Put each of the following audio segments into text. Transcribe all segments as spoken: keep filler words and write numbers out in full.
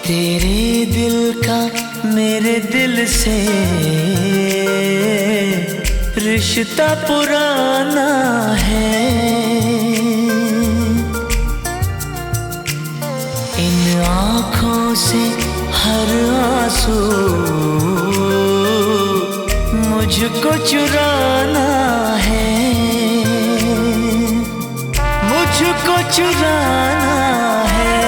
तेरे दिल का मेरे दिल से रिश्ता पुराना है। इन आँखों से हर आंसू मुझको चुराना है, मुझको चुराना है,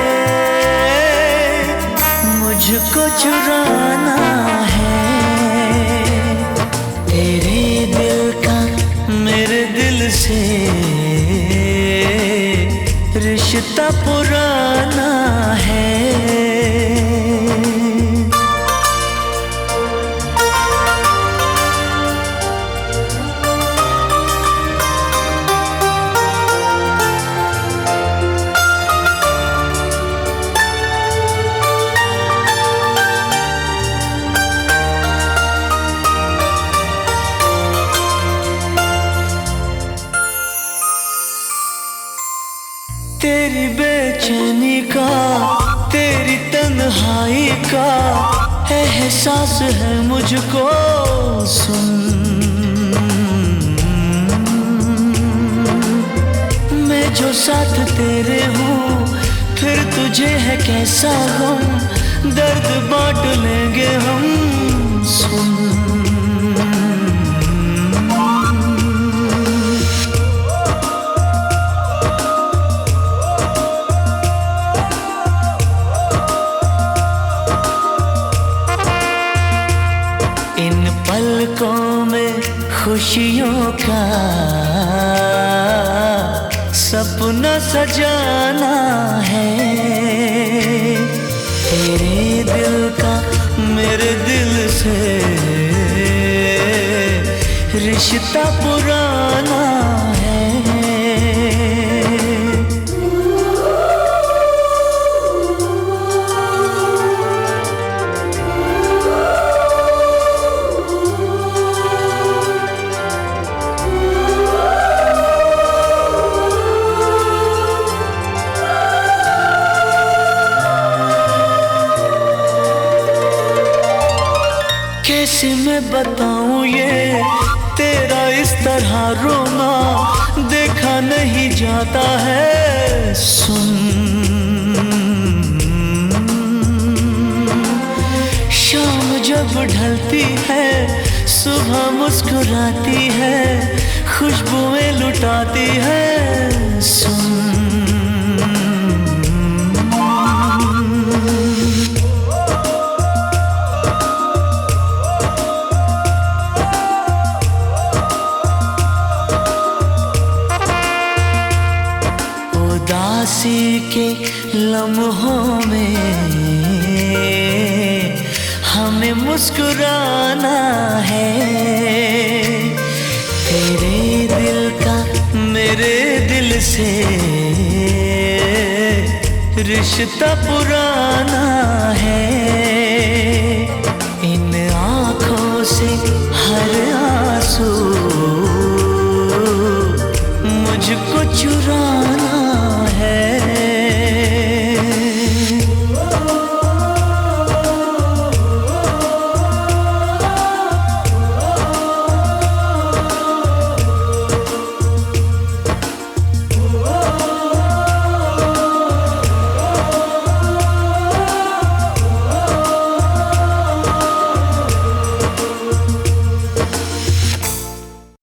मुझको चुराना है। तेरे दिल का मेरे दिल से रिश्ता पुराना है। तेरी बेचैनी का, तेरी तन्हाई का एहसास है मुझको, सुन। मैं जो साथ तेरे हूँ, फिर तुझे है कैसा गम, दर्द बांट लेंगे हम, सुन। इन पलकों में खुशियों का सपना सजाना है। तेरे दिल का मेरे दिल से रिश्ता पुराना है। कैसे मैं बताऊं ये तेरा इस तरह रोना, देखा नहीं जाता है, सुन। शाम जब ढलती है, सुबह मुस्कुराती है, खुशबुएं लुटाती है, सुन। उदासी के लम्हों में हमें मुस्कुराना है। तेरे दिल का मेरे दिल से रिश्ता पुराना है।